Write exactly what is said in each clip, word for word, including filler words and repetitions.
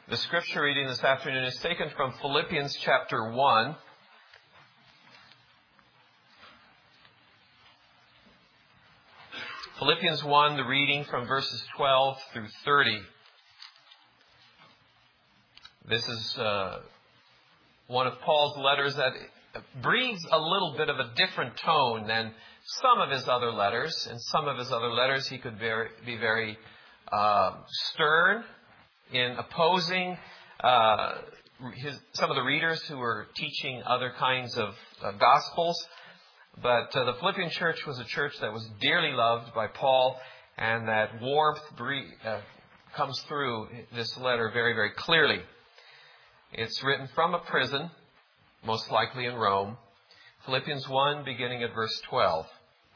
The scripture reading this afternoon is taken from Philippians chapter one. Philippians one, the reading from verses twelve through thirty. This is uh, one of Paul's letters that breathes a little bit of a different tone than some of his other letters. In some of his other letters, he could very, be very uh, stern in opposing uh, his, some of the readers who were teaching other kinds of uh, gospels. But uh, the Philippian church was a church that was dearly loved by Paul, and that warmth bre- uh, comes through this letter very, very clearly. It's written from a prison, most likely in Rome. Philippians one, beginning at verse twelve.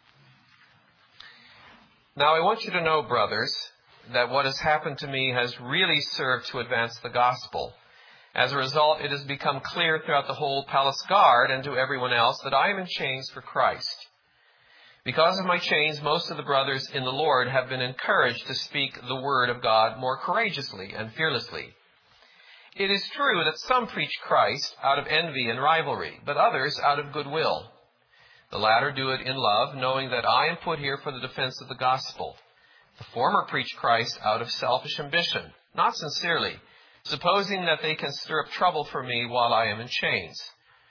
Now I want you to know, brothers, that what has happened to me has really served to advance the gospel. As a result, it has become clear throughout the whole palace guard and to everyone else that I am in chains for Christ. Because of my chains, most of the brothers in the Lord have been encouraged to speak the word of God more courageously and fearlessly. It is true that some preach Christ out of envy and rivalry, but others out of goodwill. The latter do it in love, knowing that I am put here for the defense of the gospel. The former preach Christ out of selfish ambition, not sincerely, supposing that they can stir up trouble for me while I am in chains.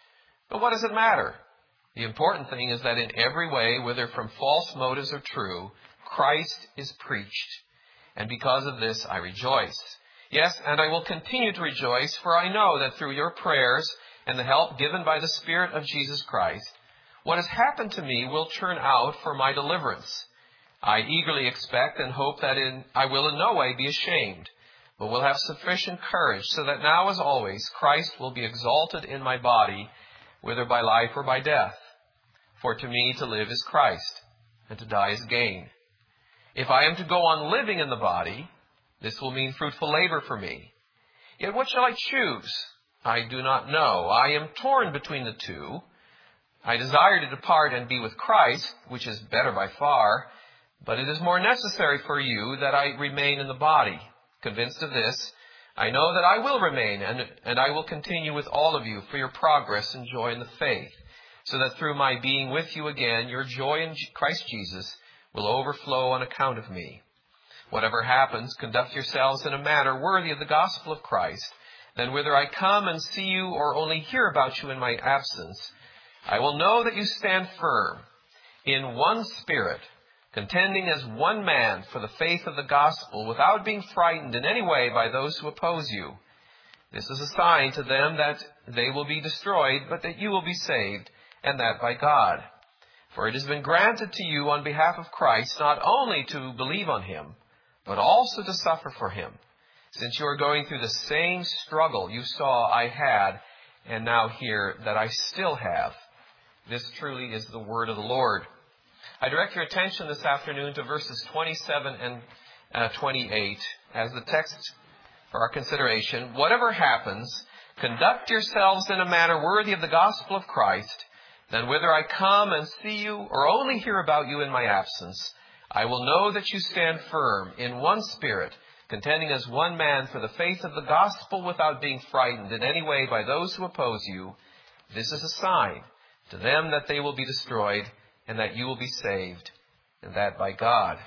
But what does it matter? The important thing is that in every way, whether from false motives or true, Christ is preached. And because of this, I rejoice. Yes, and I will continue to rejoice, for I know that through your prayers and the help given by the Spirit of Jesus Christ, what has happened to me will turn out for my deliverance. I eagerly expect and hope that in, I will in no way be ashamed, but will have sufficient courage, so that now as always Christ will be exalted in my body, whether by life or by death. For to me to live is Christ, and to die is gain. If I am to go on living in the body, this will mean fruitful labor for me. Yet what shall I choose? I do not know. I am torn between the two. I desire to depart and be with Christ, which is better by far, but it is more necessary for you that I remain in the body. Convinced of this, I know that I will remain, and, and I will continue with all of you for your progress and joy in the faith, so that through my being with you again, your joy in Christ Jesus will overflow on account of me. Whatever happens, conduct yourselves in a manner worthy of the gospel of Christ. Then whether I come and see you or only hear about you in my absence, I will know that you stand firm in one spirit, contending as one man for the faith of the gospel, without being frightened in any way by those who oppose you. This is a sign to them that they will be destroyed, but that you will be saved, and that by God. For it has been granted to you on behalf of Christ not only to believe on him, but also to suffer for him, since you are going through the same struggle you saw I had, and now hear that I still have. This truly is the word of the Lord. I direct your attention this afternoon to verses twenty-seven and uh, twenty-eight as the text for our consideration. Whatever happens, conduct yourselves in a manner worthy of the gospel of Christ. Then whether I come and see you or only hear about you in my absence, I will know that you stand firm in one spirit, contending as one man for the faith of the gospel without being frightened in any way by those who oppose you. This is a sign to them that they will be destroyed, and that you will be saved, and that by God.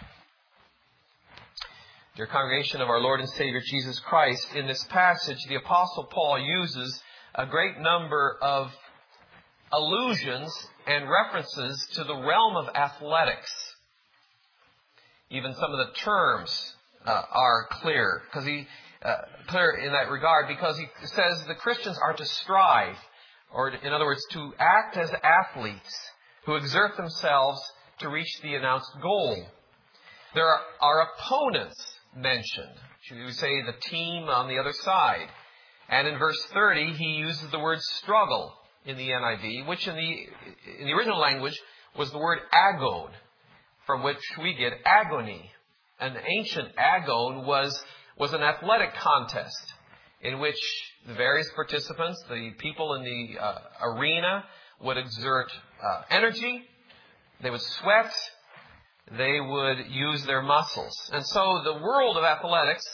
Dear congregation of our Lord and Savior Jesus Christ, in this passage, the Apostle Paul uses a great number of allusions and references to the realm of athletics. Even some of the terms uh, are clear, because he uh, clear in that regard, because he says the Christians are to strive, or in other words, to act as athletes who exert themselves to reach the announced goal. There are, are opponents mentioned. Should we say the team on the other side? And in verse thirty, he uses the word struggle in the N I V, which in the in the original language was the word agon, from which we get agony. An ancient agon was, was an athletic contest in which the various participants, the people in the uh, arena, would exert uh, energy, they would sweat, they would use their muscles. And so the world of athletics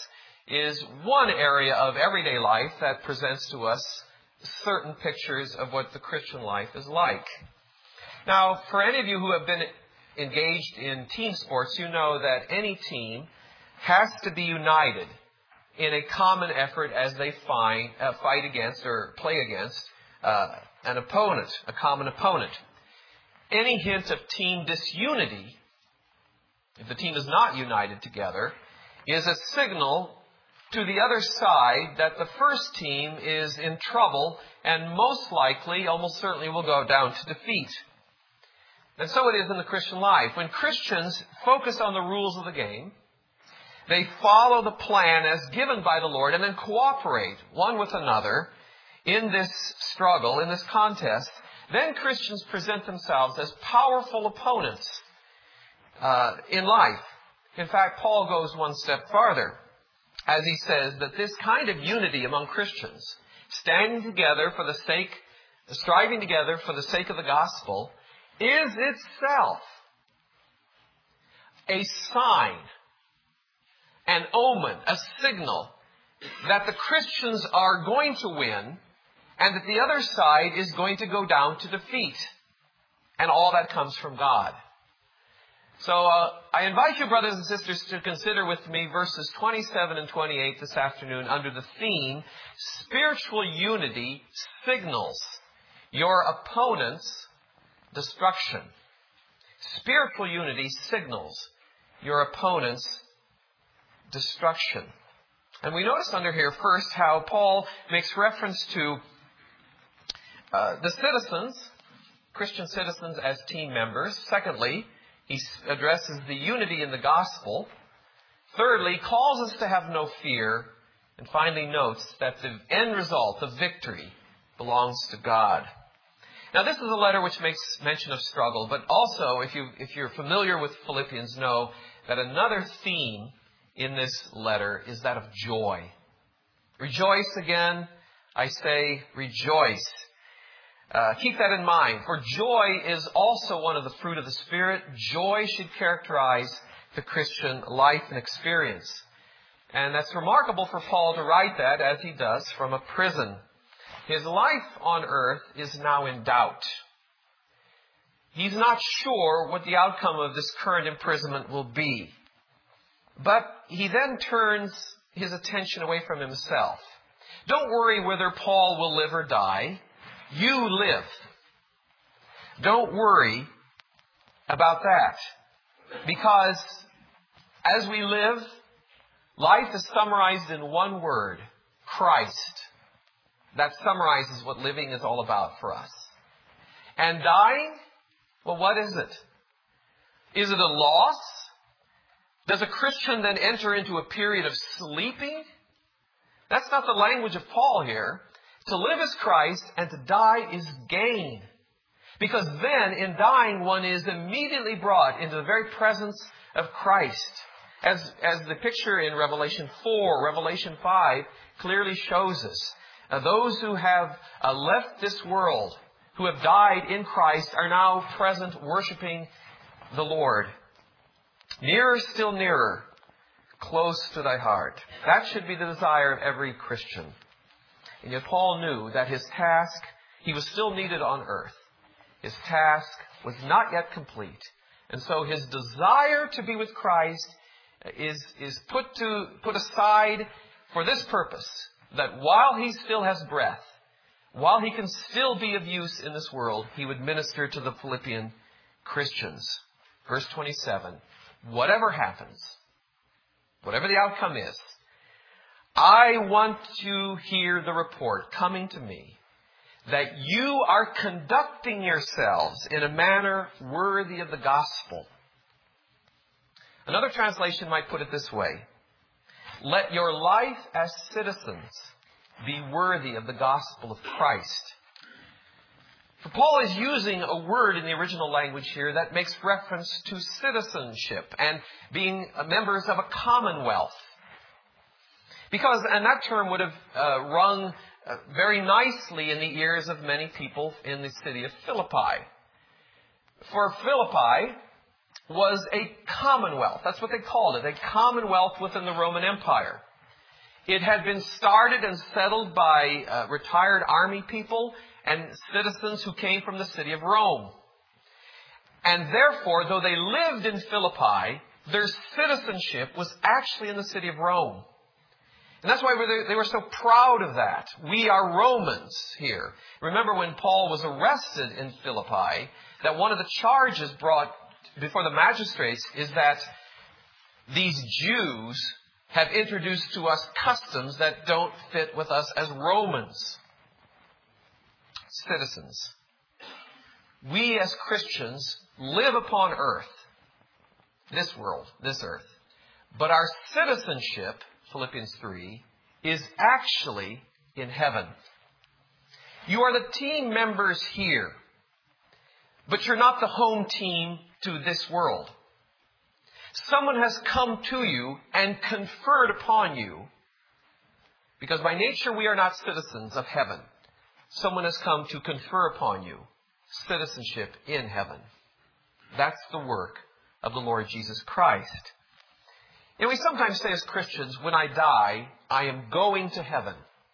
is one area of everyday life that presents to us certain pictures of what the Christian life is like. Now, for any of you who have been engaged in team sports, you know that any team has to be united in a common effort as they find, uh, fight against or play against uh, an opponent, a common opponent. Any hint of team disunity, if the team is not united together, is a signal to the other side that the first team is in trouble and most likely, almost certainly, will go down to defeat. And so it is in the Christian life. When Christians focus on the rules of the game, they follow the plan as given by the Lord and then cooperate one with another in this struggle, in this contest, then Christians present themselves as powerful opponents uh, in life. In fact, Paul goes one step farther as he says that this kind of unity among Christians, standing together for the sake, striving together for the sake of the gospel, is itself a sign, an omen, a signal that the Christians are going to win and that the other side is going to go down to defeat. And all that comes from God. So uh, I invite you, brothers and sisters, to consider with me verses twenty-seven and twenty-eight this afternoon under the theme, Spiritual Unity Signals Your Opponent's Destruction. Spiritual unity signals your opponent's destruction. And we notice under here first how Paul makes reference to uh, the citizens, Christian citizens as team members. Secondly, he addresses the unity in the gospel. Thirdly, calls us to have no fear. And finally notes that the end result, the victory, belongs to God. Now this is a letter which makes mention of struggle, but also if, you, if you're familiar with Philippians, know that another theme in this letter is that of joy. Rejoice again, I say rejoice. Uh, keep that in mind, for joy is also one of the fruit of the Spirit. Joy should characterize the Christian life and experience. And that's remarkable for Paul to write that, as he does, from a prison. His life on earth is now in doubt. He's not sure what the outcome of this current imprisonment will be. But he then turns his attention away from himself. Don't worry whether Paul will live or die. You live. Don't worry about that. Because as we live, life is summarized in one word, Christ. That summarizes what living is all about for us. And dying? Well, what is it? Is it a loss? Does a Christian then enter into a period of sleeping? That's not the language of Paul here. To live is Christ and to die is gain. Because then in dying one is immediately brought into the very presence of Christ. As, as the picture in Revelation four, Revelation five clearly shows us. Uh, those who have uh, left this world, who have died in Christ, are now present worshiping the Lord. Nearer, still nearer, close to thy heart. That should be the desire of every Christian. And yet Paul knew that his task, he was still needed on earth. His task was not yet complete. And so his desire to be with Christ is, is put to, put aside for this purpose, that while he still has breath, while he can still be of use in this world, he would minister to the Philippian Christians. Verse twenty-seven, whatever happens, whatever the outcome is, I want to hear the report coming to me that you are conducting yourselves in a manner worthy of the gospel. Another translation might put it this way. Let your life as citizens be worthy of the gospel of Christ. For Paul is using a word in the original language here that makes reference to citizenship and being members of a commonwealth. Because, and that term would have uh, rung uh, very nicely in the ears of many people in the city of Philippi. For Philippi was a commonwealth. That's what they called it, a commonwealth within the Roman Empire. It had been started and settled by uh, retired army people and citizens who came from the city of Rome. And therefore, though they lived in Philippi, their citizenship was actually in the city of Rome. And that's why they were so proud of that. We are Romans here. Remember when Paul was arrested in Philippi, that one of the charges brought before the magistrates is that these Jews have introduced to us customs that don't fit with us as Romans, citizens. We as Christians live upon earth, this world, this earth. But our citizenship, Philippians three, is actually in heaven. You are the team members here, but you're not the home team to this world. Someone has come to you and conferred upon you, because by nature we are not citizens of heaven. Someone has come to confer upon you citizenship in heaven. That's the work of the Lord Jesus Christ. And we sometimes say as Christians, when I die, I am going to heaven.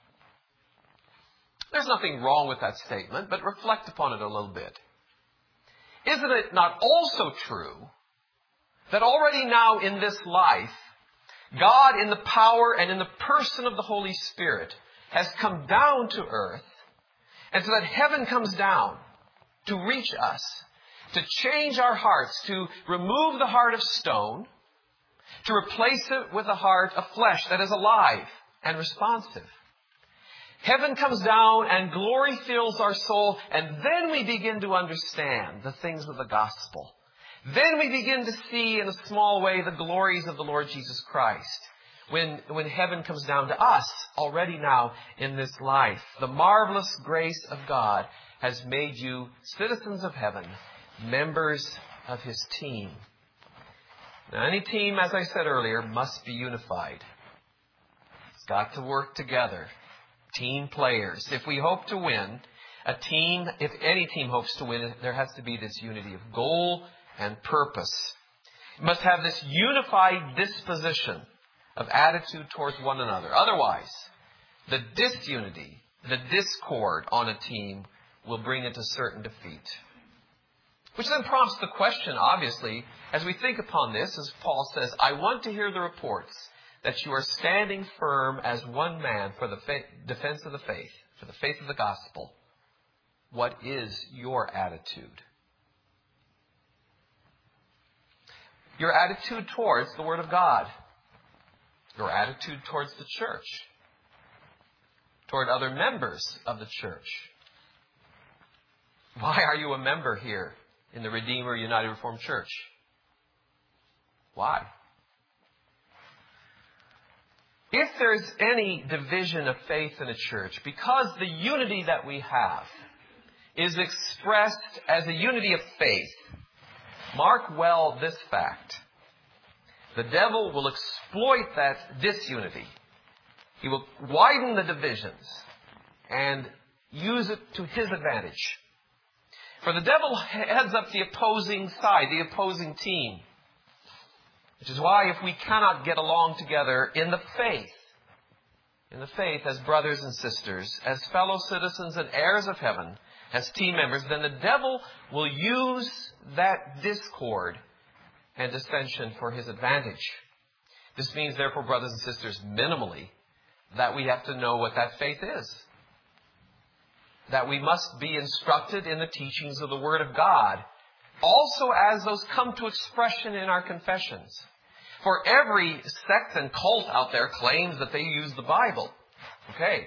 There's nothing wrong with that statement, but reflect upon it a little bit. Isn't it not also true that already now in this life, God in the power and in the person of the Holy Spirit has come down to earth, and so that heaven comes down to reach us, to change our hearts, to remove the heart of stone, to replace it with a heart of flesh that is alive and responsive. Heaven comes down and glory fills our soul, and then we begin to understand the things of the gospel. Then we begin to see in a small way the glories of the Lord Jesus Christ. When, when heaven comes down to us already now in this life. The marvelous grace of God has made you citizens of heaven, members of His team. Now, any team, as I said earlier, must be unified. It's got to work together. Team players. If we hope to win, a team, if any team hopes to win, there has to be this unity of goal and purpose. It must have this unified disposition of attitude towards one another. Otherwise, the disunity, the discord on a team will bring it to certain defeat. Which then prompts the question, obviously, as we think upon this, as Paul says, I want to hear the reports that you are standing firm as one man for the fa- defense of the faith, for the faith of the gospel. What is your attitude? Your attitude towards the Word of God. Your attitude towards the church. Toward other members of the church. Why are you a member here in the Redeemer United Reformed Church? Why? If there's any division of faith in a church, because the unity that we have is expressed as a unity of faith, mark well this fact. The devil will exploit that disunity. He will widen the divisions and use it to his advantage. For the devil heads up the opposing side, the opposing team. Which is why if we cannot get along together in the faith, in the faith as brothers and sisters, as fellow citizens and heirs of heaven, as team members, then the devil will use that discord and dissension for his advantage. This means, therefore, brothers and sisters, minimally, that we have to know what that faith is. That we must be instructed in the teachings of the Word of God, also as those come to expression in our confessions. For every sect and cult out there claims that they use the Bible. Okay.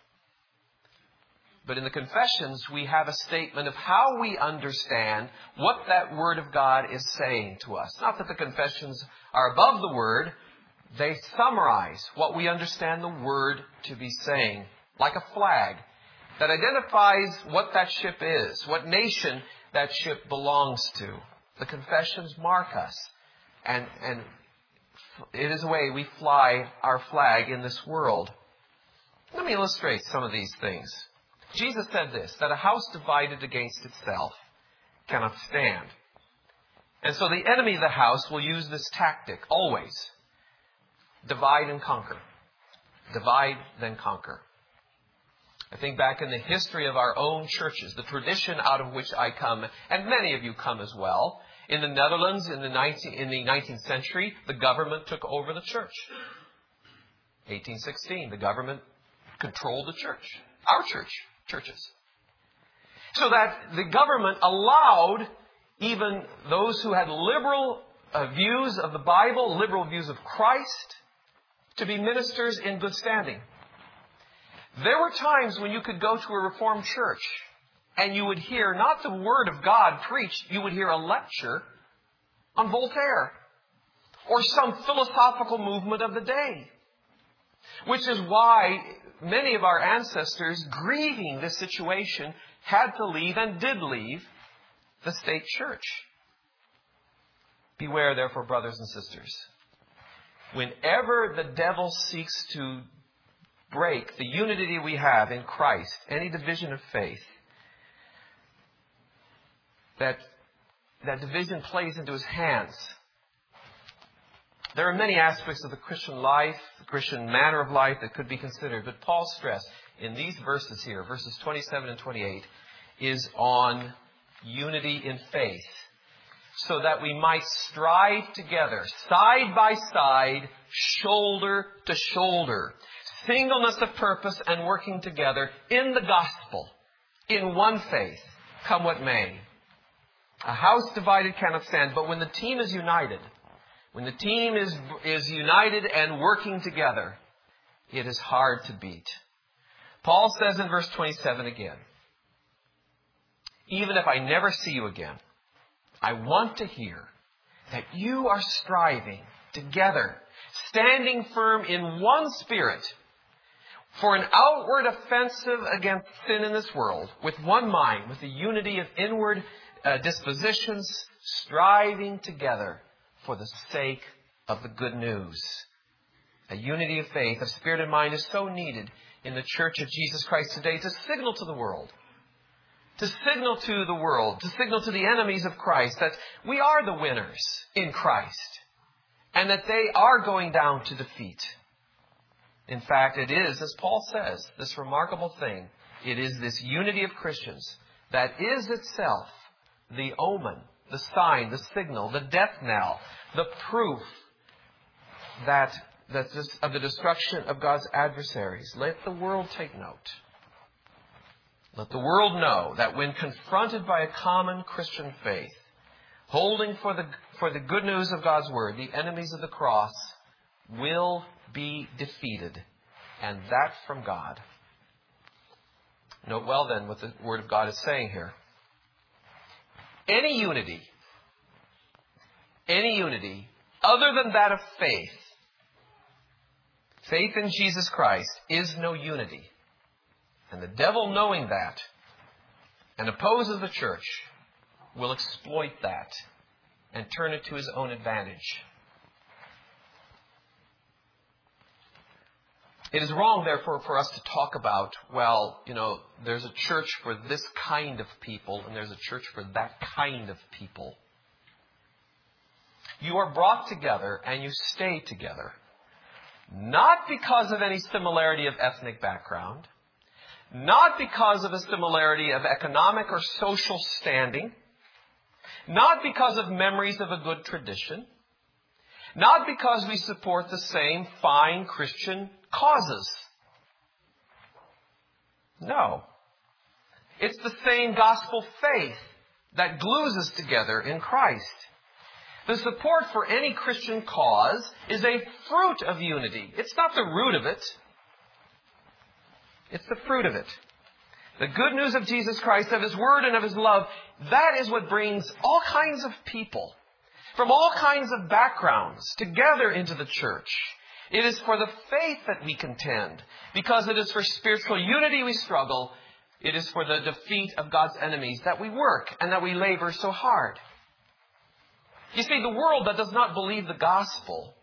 But in the confessions, we have a statement of how we understand what that Word of God is saying to us. Not that the confessions are above the Word. They summarize what we understand the Word to be saying, like a flag that identifies what that ship is, what nation that ship belongs to. The confessions mark us. And, and it is a way we fly our flag in this world. Let me illustrate some of these things. Jesus said this, that a house divided against itself cannot stand. And so the enemy of the house will use this tactic, always. Divide and conquer. Divide, then conquer. I think back in the history of our own churches, the tradition out of which I come, and many of you come as well. In the Netherlands, in the nineteenth, in the nineteenth century, the government took over the church. eighteen sixteen, the government controlled the church. Our church, churches. So that the government allowed even those who had liberal uh, views of the Bible, liberal views of Christ, to be ministers in good standing. There were times when you could go to a Reformed church and you would hear not the Word of God preached, you would hear a lecture on Voltaire or some philosophical movement of the day. Which is why many of our ancestors, grieving this situation, had to leave and did leave the state church. Beware, therefore, brothers and sisters. Whenever the devil seeks to break the unity we have in Christ, any division of faith, that, that division plays into his hands. There are many aspects of the Christian life, the Christian manner of life that could be considered. But Paul's stress in these verses here, verses twenty-seven and twenty-eight, is on unity in faith. So that we might strive together, side by side, shoulder to shoulder. Singleness of purpose and working together in the gospel, in one faith, come what may. A house divided cannot stand, but when the team is united, when the team is, is united and working together, it is hard to beat. Paul says in verse twenty-seven again, even if I never see you again, I want to hear that you are striving together, standing firm in one spirit, for an outward offensive against sin in this world, with one mind, with the unity of inward uh, dispositions, striving together for the sake of the good news. A unity of faith, of spirit and mind is so needed in the Church of Jesus Christ today to signal to the world, to signal to the world, to signal to the enemies of Christ that we are the winners in Christ and that they are going down to defeat. In fact, it is, as Paul says, this remarkable thing. It is this unity of Christians that is itself the omen, the sign, the signal, the death knell, the proof that, that this, of the destruction of God's adversaries. Let the world take note. Let the world know that when confronted by a common Christian faith, holding for the, for the good news of God's Word, the enemies of the cross will be defeated, and that from God. Note well then what the Word of God is saying here. Any unity, any unity other than that of faith, faith in Jesus Christ, is no unity. And the devil, knowing that, and opposes the church, will exploit that and turn it to his own advantage. It is wrong, therefore, for us to talk about, well, you know, there's a church for this kind of people and there's a church for that kind of people. You are brought together and you stay together, not because of any similarity of ethnic background, not because of a similarity of economic or social standing, not because of memories of a good tradition, not because we support the same fine Christian causes. No. It's the same gospel faith that glues us together in Christ. The support for any Christian cause is a fruit of unity. It's not the root of it. It's the fruit of it. The good news of Jesus Christ, of His Word and of His love, that is what brings all kinds of people from all kinds of backgrounds together into the church. It is for the faith that we contend. Because it is for spiritual unity we struggle. It is for the defeat of God's enemies that we work and that we labor so hard. You see, the world that does not believe the gospel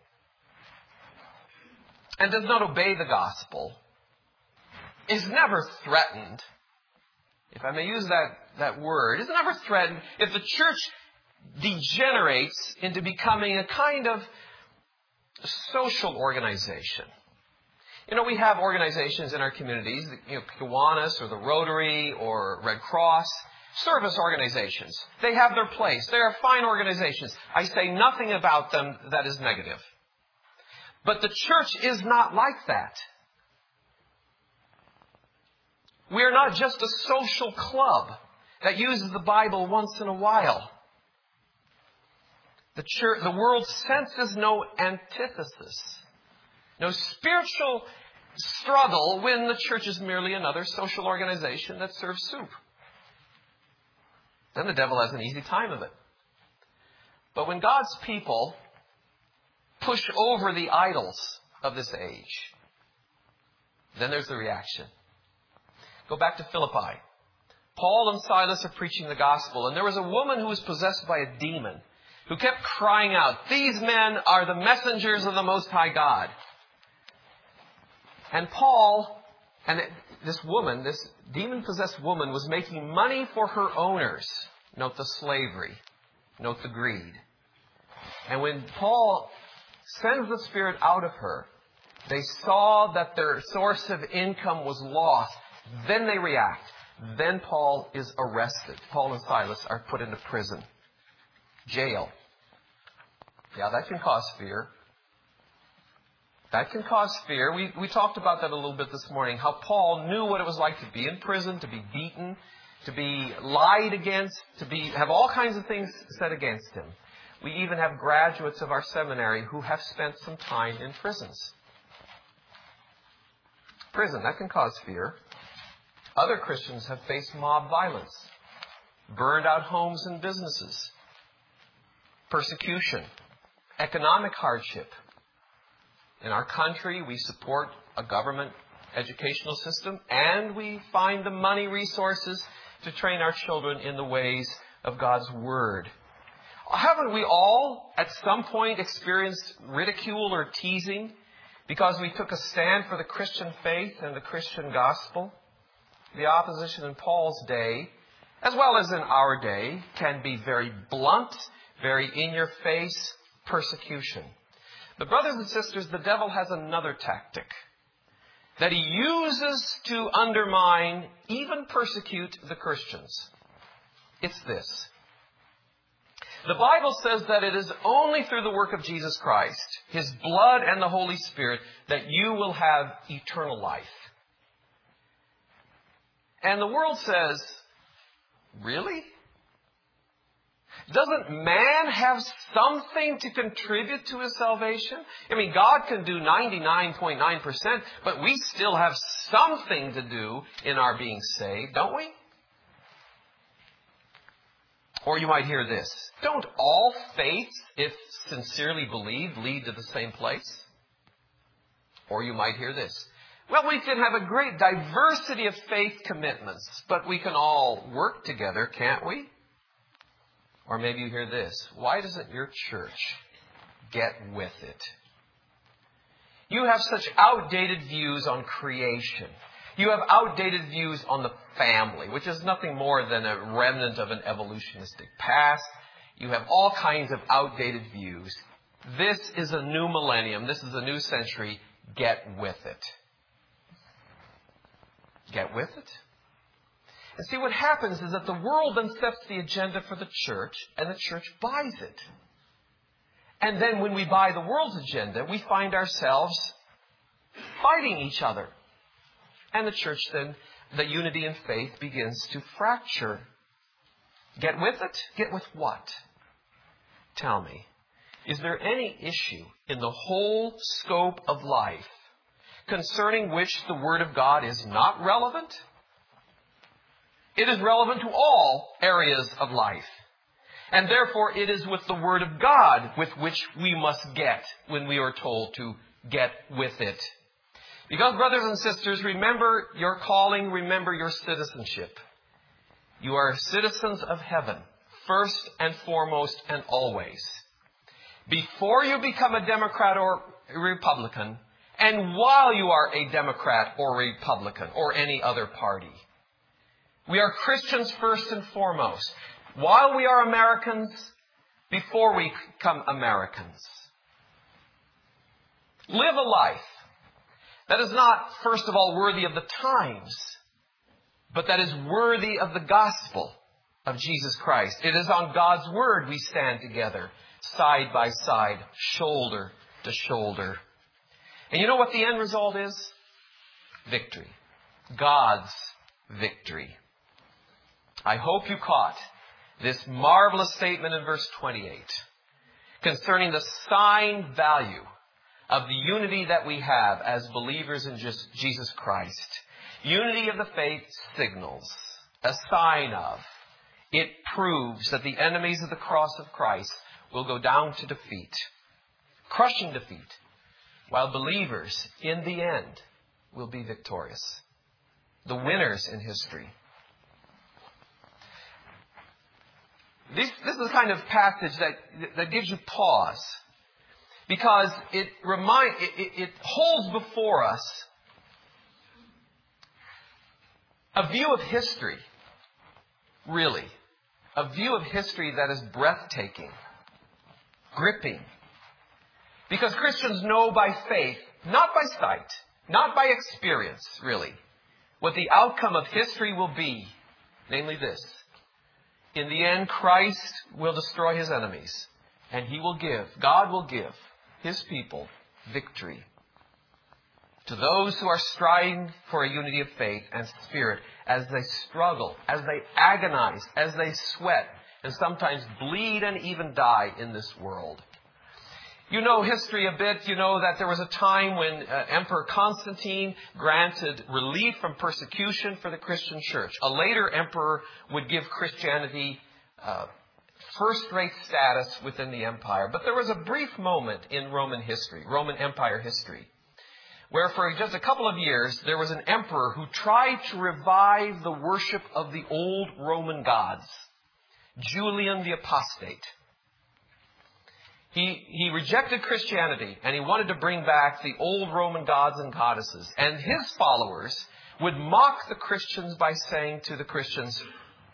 and does not obey the gospel is never threatened, if I may use that, that word, is never threatened if the church degenerates into becoming a kind of social organization You know, we have organizations in our communities, you know, Kiwanis or the Rotary or Red Cross, service organizations. They have their place. They are fine organizations. I say nothing about them that is negative. But the church is not like that. We are not just a social club that uses the Bible once in a while. The church, the world senses no antithesis, no spiritual struggle when the church is merely another social organization that serves soup. Then the devil has an easy time of it. But when God's people push over the idols of this age, then there's the reaction. Go back to Philippi. Paul and Silas are preaching the gospel, and there was a woman who was possessed by a demon who kept crying out, "These men are the messengers of the Most High God." And Paul, and this woman, this demon-possessed woman, was making money for her owners. Note the slavery. Note the greed. And when Paul sends the spirit out of her, they saw that their source of income was lost. Then they react. Then Paul is arrested. Paul and Silas are put into prison. Jail. Yeah, that can cause fear. That can cause fear. We, we talked about that a little bit this morning, how Paul knew what it was like to be in prison, to be beaten, to be lied against, to be have all kinds of things said against him. We even have graduates of our seminary who have spent some time in prisons. Prison, that can cause fear. Other Christians have faced mob violence, burned out homes and businesses, persecution, economic hardship. In our country, we support a government educational system, and we find the money resources to train our children in the ways of God's Word. Haven't we all, at some point, experienced ridicule or teasing because we took a stand for the Christian faith and the Christian gospel? The opposition in Paul's day, as well as in our day, can be very blunt, very in-your-face persecution. But brothers and sisters, the devil has another tactic that he uses to undermine, even persecute the Christians. It's this. The Bible says that it is only through the work of Jesus Christ, His blood and the Holy Spirit, that you will have eternal life. And the world says, really? Doesn't man have something to contribute to his salvation? I mean, God can do ninety-nine point nine percent, but we still have something to do in our being saved, don't we? Or you might hear this. Don't all faiths, if sincerely believed, lead to the same place? Or you might hear this. Well, we can have a great diversity of faith commitments, but we can all work together, can't we? Or maybe you hear this. Why doesn't your church get with it? You have such outdated views on creation. You have outdated views on the family, which is nothing more than a remnant of an evolutionistic past. You have all kinds of outdated views. This is a new millennium. This is a new century. Get with it. Get with it. And see, what happens is that the world then sets the agenda for the church, and the church buys it. And then when we buy the world's agenda, we find ourselves fighting each other. And the church then, the unity in faith begins to fracture. Get with it? Get with what? Tell me, is there any issue in the whole scope of life concerning which the Word of God is not relevant? It is relevant to all areas of life. And therefore, it is with the Word of God with which we must get when we are told to get with it. Because, brothers and sisters, remember your calling, remember your citizenship. You are citizens of heaven, first and foremost and always. Before you become a Democrat or a Republican, and while you are a Democrat or a Republican or any other party. We are Christians first and foremost. While we are Americans, before we become Americans. Live a life That is not, first of all, worthy of the times, but that is worthy of the gospel of Jesus Christ. It is on God's word we stand together, side by side, shoulder to shoulder. And you know what the end result is? Victory. God's victory. I hope you caught this marvelous statement in verse twenty-eight concerning the sign value of the unity that we have as believers in just Jesus Christ. Unity of the faith signals, a sign of. It proves that the enemies of the cross of Christ will go down to defeat, crushing defeat, while believers, in the end, will be victorious. The winners in history. This, this is the kind of passage that, that gives you pause, because it, remind, it, it, it holds before us a view of history, really. A view of history that is breathtaking, gripping. Because Christians know by faith, not by sight, not by experience, really, what the outcome of history will be. Namely this. In the end, Christ will destroy his enemies. And he will give, God will give his people victory. To those who are striving for a unity of faith and spirit, as they struggle, as they agonize, as they sweat, and sometimes bleed and even die in this world. You know history a bit. You know that there was a time when uh, Emperor Constantine granted relief from persecution for the Christian church. A later emperor would give Christianity uh, first-rate status within the empire. But there was a brief moment in Roman history, Roman Empire history, where for just a couple of years, there was an emperor who tried to revive the worship of the old Roman gods. Julian the Apostate. He, he rejected Christianity, and he wanted to bring back the old Roman gods and goddesses. And his followers would mock the Christians by saying to the Christians,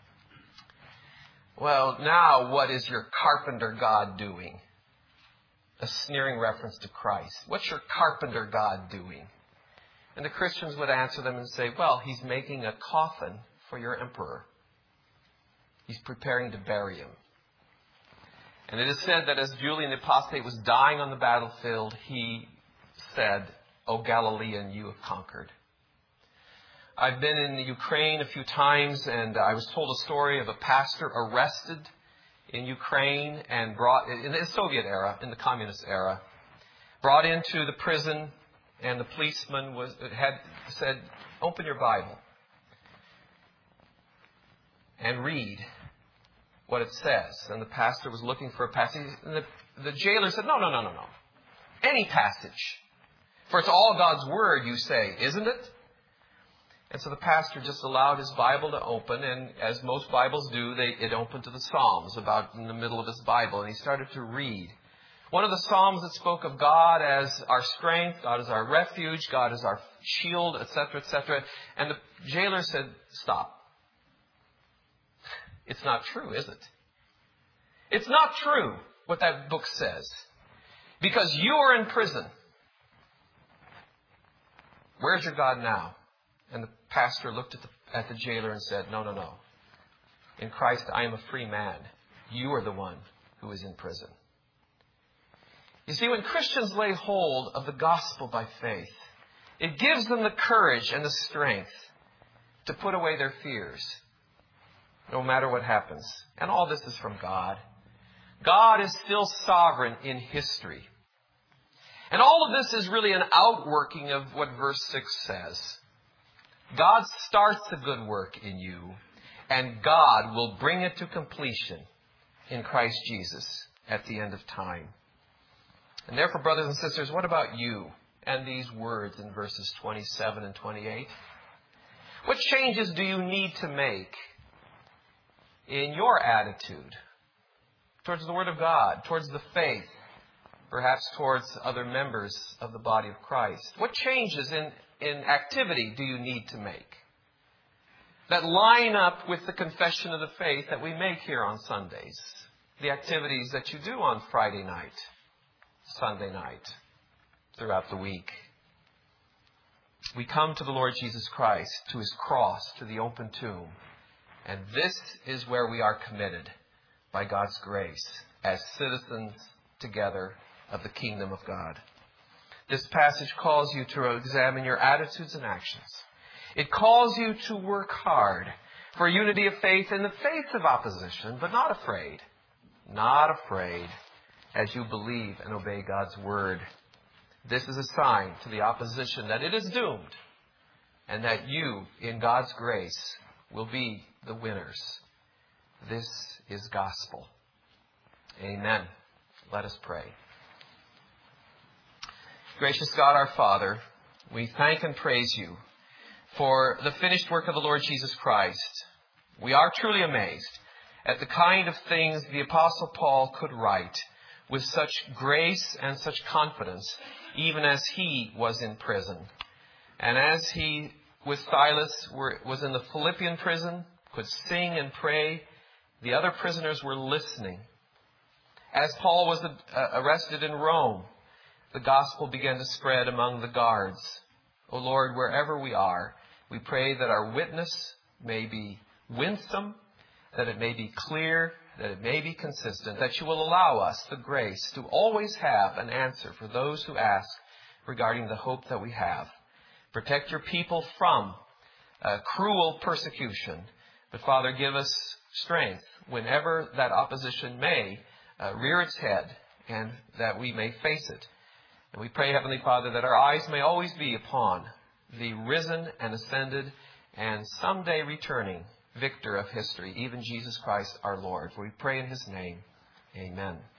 well, now what is your carpenter God doing? A sneering reference to Christ. What's your carpenter God doing? And the Christians would answer them and say, well, he's making a coffin for your emperor. He's preparing to bury him. And it is said that as Julian the Apostate was dying on the battlefield, he said, O Galilean, you have conquered. I've been in the Ukraine a few times, and I was told a story of a pastor arrested in Ukraine and brought, in the Soviet era, in the communist era, brought into the prison, and the policeman was had said, open your Bible and read what it says. And the pastor was looking for a passage, and the, the jailer said, no, no, no, no, no. Any passage. For it's all God's word, you say, isn't it? And so the pastor just allowed his Bible to open, and as most Bibles do, they, it opened to the Psalms, about in the middle of his Bible, and he started to read. One of the Psalms that spoke of God as our strength, God as our refuge, God as our shield, et cetera, et cetera. And the jailer said, stop. It's not true, is it? It's not true what that book says. Because you are in prison. Where's your God now? And the pastor looked at the, at the jailer and said, no, no, no. In Christ, I am a free man. You are the one who is in prison. You see, when Christians lay hold of the gospel by faith, it gives them the courage and the strength to put away their fears, no matter what happens. And all this is from God. God is still sovereign in history. And all of this is really an outworking of what verse six says. God starts a good work in you, and God will bring it to completion in Christ Jesus at the end of time. And therefore, brothers and sisters, what about you and these words in verses twenty-seven and twenty-eight? What changes do you need to make in your attitude towards the Word of God, towards the faith, perhaps towards other members of the body of Christ? What changes in, in activity do you need to make that line up with the confession of the faith that we make here on Sundays? The activities that you do on Friday night, Sunday night, throughout the week. We come to the Lord Jesus Christ, to his cross, to the open tomb. And this is where we are committed by God's grace as citizens together of the kingdom of God. This passage calls you to examine your attitudes and actions. It calls you to work hard for unity of faith in the face of opposition, but not afraid. Not afraid as you believe and obey God's word. This is a sign to the opposition that it is doomed and that you, in God's grace, will be the winners. This is gospel. Amen. Let us pray. Gracious God, our Father, we thank and praise you for the finished work of the Lord Jesus Christ. We are truly amazed at the kind of things the Apostle Paul could write with such grace and such confidence, even as he was in prison. And as he, with Silas, were, was in the Philippian prison, could sing and pray, the other prisoners were listening. As Paul was uh, arrested in Rome, the gospel began to spread among the guards. O Lord, wherever we are, we pray that our witness may be winsome, that it may be clear, that it may be consistent, that you will allow us the grace to always have an answer for those who ask regarding the hope that we have. Protect your people from uh, cruel persecution. But Father, give us strength whenever that opposition may uh, rear its head, and that we may face it. And we pray, Heavenly Father, that our eyes may always be upon the risen and ascended and someday returning victor of history, even Jesus Christ our Lord. For we pray in his name. Amen.